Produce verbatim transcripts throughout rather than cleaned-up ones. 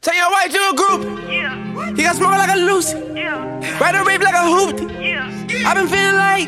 Take your wife to a group. Yeah. He got smoke like a Lucy. Yeah. Ride a rape like a hoopty. Yeah. I been feeling like,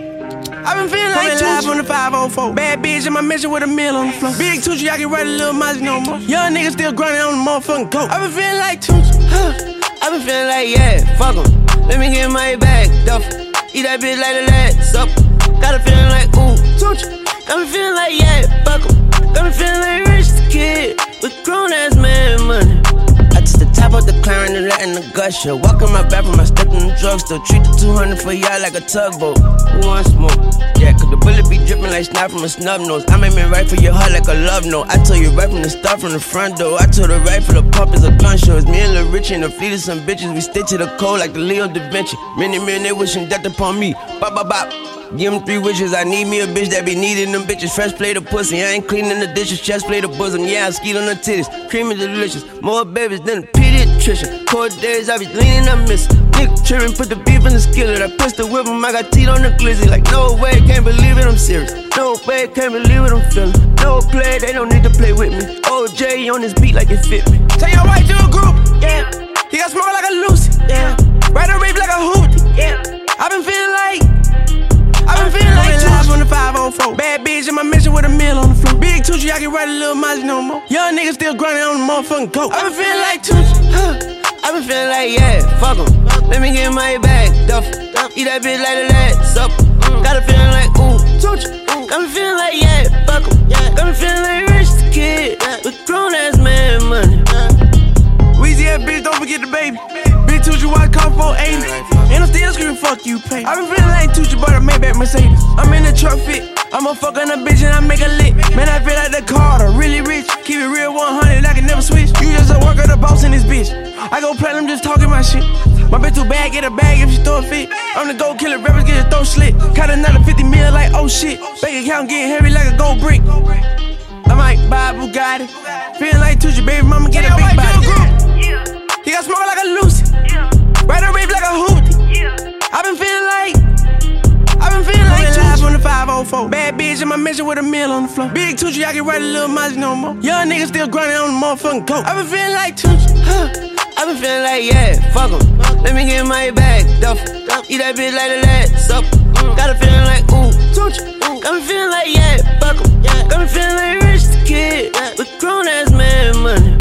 I been feeling like Tucci. Live on the five oh four. Bad bitch in my mission with a meal on the floor. Big Tucci, I can write a little Mozzie no more. Young nigga still grinding on the motherfucking goat. I been feeling like Tucci. Huh. I been feeling like, yeah, fuck em. Let me get my bag, duff. Eat that bitch like the last supper. Got a feeling like, ooh, Tucci. Got me feeling like, yeah, fuck em. Got me feeling like rich kid with grown ass man money. I took the top of the car and letting the gush show. Walk in my bathroom, I stepped in the drugstore. Treat the two hundred for y'all like a tugboat. Who wants smoke? Yeah, cause the bullet be dripping like snot from a snub nose. I made me right for your heart like a love note. I told you right from the start, from the front door. I told her right for the pump is a gun show. It's me and Lil Richie and the fleet of some bitches. We stick to the code like the Leo da Vinci. Many men, they wishing death upon me. Bop, bop, bop. Give them three wishes, I need me a bitch that be needing them bitches. Fresh plate of pussy, I ain't cleaning the dishes. Chest plate of bosom, yeah, I skeet on the titties. Creamy delicious, more babies than a pediatrician. Cold days, I be leaning, I miss it. Nigga trippin', put the beef in the skillet. I pistol whip him, I got teeth on the glizzy. Like, no way, can't believe it, I'm serious. No way, can't believe it, I'm feeling. No play, they don't need to play with me. O J on this beat like it fit me. Take your wife to a group. Yeah, he got smoke like a Lucy. yeah, Ride a rape like a hoopty. yeah. I been feeling like, I been feeling like Tucci on the five oh four. Bad bitch in my mission with a meal on the floor. Big Tucci, I can write a little Mozzie no more. Young nigga still grinding on the motherfucking goat. I been feeling like Tucci. Huh. I been feeling like, yeah, fuck em. Let me get my bag, duff. Eat that bitch like the last supper. Got a feeling like, ooh, Tucci. Got me feeling like, yeah, fuck em. Got me feeling like rich kid with grown ass man money. Weezy ass bitch, don't forget the baby. Big Tucci watch cost four eighty. And I'm still screaming, fuck you, pay. I been feeling like Tucci, but I made back Mercedes. I'm in the truck fit. I'ma fuck on a bitch and I make a lick. Man, I feel like the Carter, really rich. Keep it real one hundred, I can never switch. You just a worker, the boss in this bitch. I go platinum just talking my shit. My bitch too bad, get a bag if she throw a fit. I'm the gold killer, rappers get a throat slit. Caught another fifty mil like, oh shit. Bank account getting heavy like a gold brick. I might buy a Bugatti. Feeling like Tucci, baby mama get a big body. He got smoke like a Lucy. Ride a rape like a hoopty. I been feeling like, I been feeling like Tucci on the five oh four. Bad bitch in my mission with a meal on the floor. Big Tucci, I can write a little Mozzie no more. Young nigga still grinding on the motherfucking goat. I been feeling like Tucci. Huh. I been feeling like, yeah, fuck em. Let me get my bag, duff. Eat that bitch like the last supper. Got a feeling like, ooh, Tucci. Got me feeling like, yeah, fuck em. Got me feeling like rich kid with grown ass man money.